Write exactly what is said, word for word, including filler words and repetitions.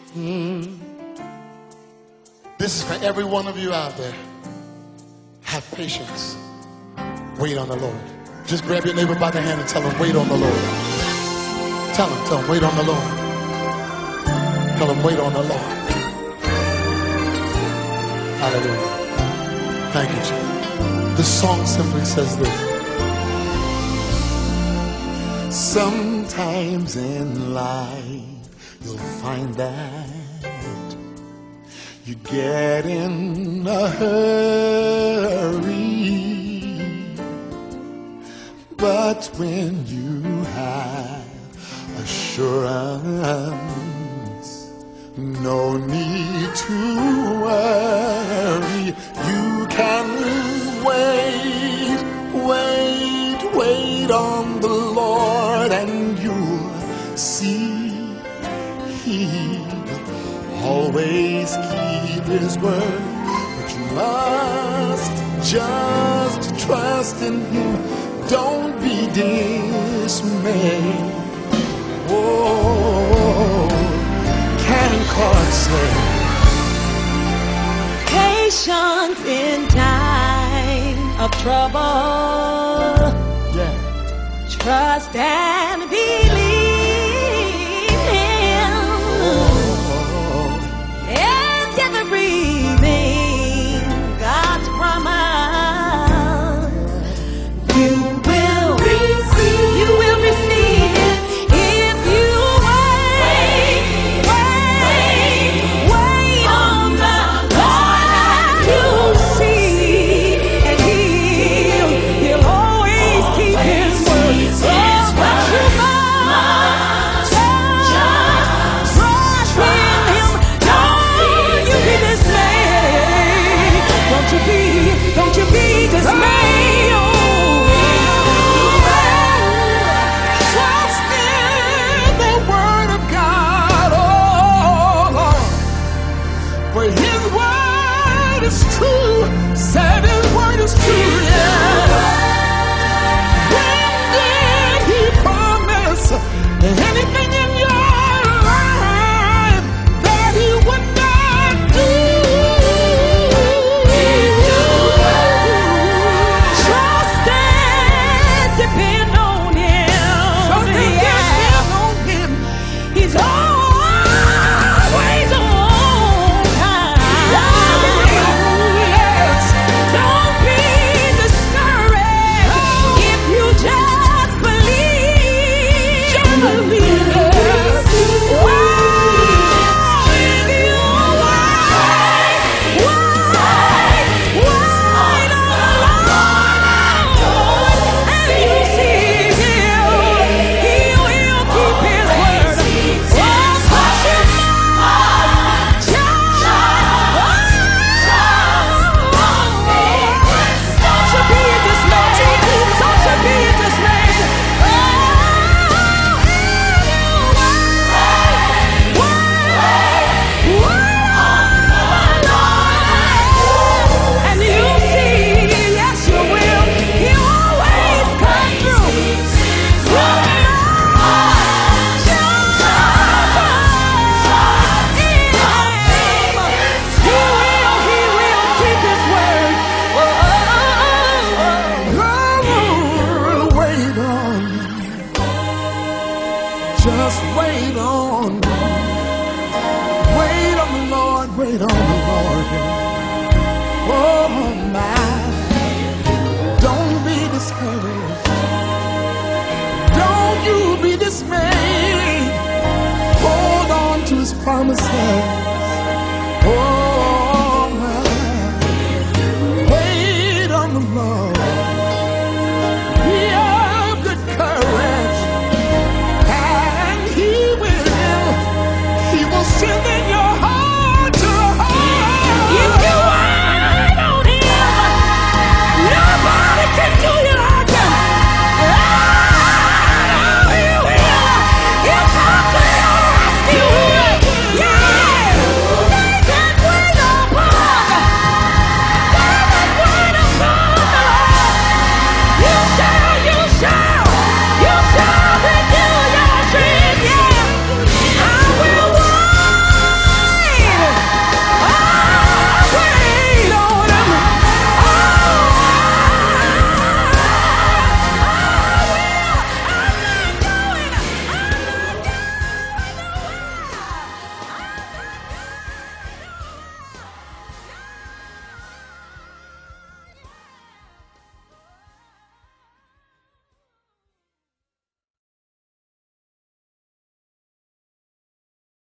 Mm. This is for every one of you out there. Have patience. Wait on the Lord. Just grab your neighbor by the hand and tell him, wait on the Lord. Tell him, tell him, wait on the Lord. Tell him, wait on the Lord. Hallelujah. Thank you, Jesus. The song simply says this. Sometimes in life you'll find that you get in a hurry, but when you have assurance, no need to worry. You can wait, wait, wait on the Lord, and you'll see He'll always keep His word. But you must just trust in Him. Don't be dismayed. Oh, can God say? Patience in time of trouble. Yeah. Trust and believe Him. Oh. And everything God's promise, you will receive. You will receive if you wait, wait, wait on the Lord. You'll see, and He'll, He'll always keep His word. Oh, but you must just trust in Him. Don't you be dismayed. Don't you be, don't you be dismayed. Oh, trust in the word of God. Oh, Lord. For His word is true. Said His word is true. Yeah. When did He promise anything in your life that He would not do? Trust and depend on Him. Trust and depend on Him. He's always on time. Yes. Don't be discouraged if you just believe. Just believe. When you wait, wait, wait on the Lord, and you see He'll, He'll, He'll keep His word. Oh, but you must just don't you be dismayed. Don't you be dismayed. Oh, wait, wait, and you see, yes you will. He'll always come through. You must just trust in Him. He will, He will keep His word. Oh, Lord, wait on you. Just wait on you. Wait on the Lord, wait on the Lord. Oh my, don't be discouraged. Don't you be dismayed. Hold on to His promises.